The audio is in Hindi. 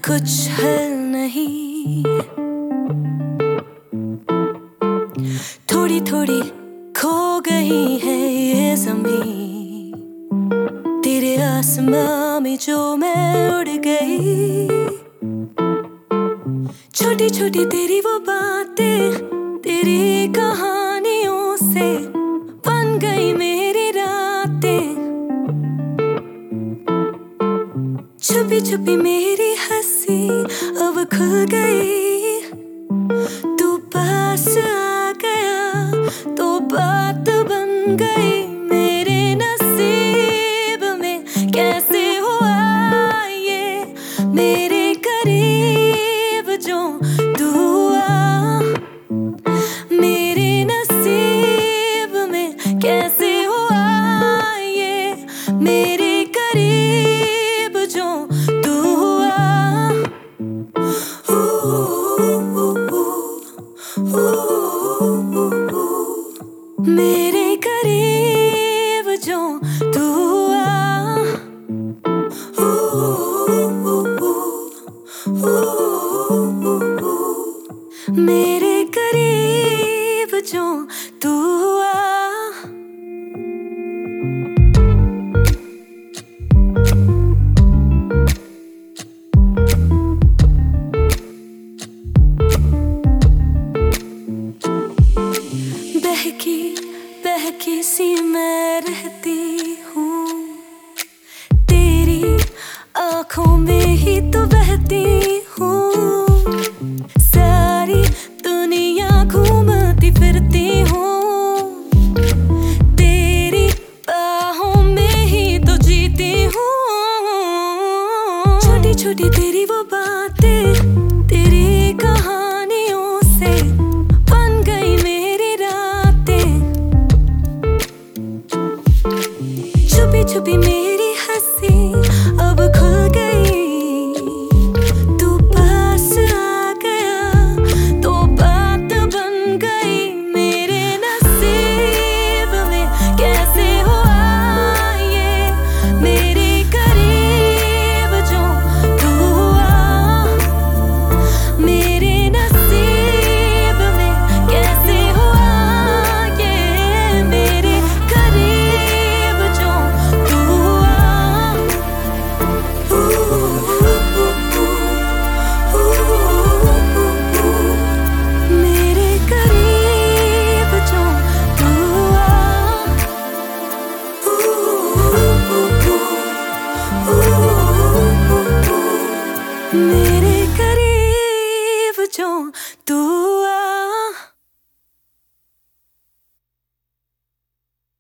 कुछ हल नहीं। थोड़ी थोड़ी खो गई है ये ज़मीं, तेरे आसमां में जो मैं उड़ गई। छोटी छोटी तेरी वो बातें, तेरी कहानियों से बन गई मेरी रातें। छुपी छुपी मेरी हंसी अब खुल गई, तू पास आ गया तो बात बन गई। मेरे नसीब में कैसे हुआ ये, मेरे करीब जो तू आ। मेरे नसीब में कैसे हुआ ये, मेरे करीब जो तू हुआ। मेरे करीब जो तू हुआ। मेरे करीब जो तू हुआ। बहकी बहकी सी मैं रहती हूँ, तेरी आँखों में ही तो बहती हूँ। सारी दुनिया घूमती फिरती हूँ, तेरी बाहों में ही तो जीती हूँ। छोटी छोटी तेरी वो बातें, तेरी कहानियों से बन गई मेरी रातें। छुपी छुपी मेरी हंसी अब खुल गई, तू पास आ गया तो बात बन गई। मेरे नसीब में कैसे हुआ ये, मेरे करीब जो तू हुआ। मेरे नसीब में कैसे हुआ ये, मेरे करीब जो तू हुआ। मेरे करीब जो तू हुआ। मेरे करीब जो तू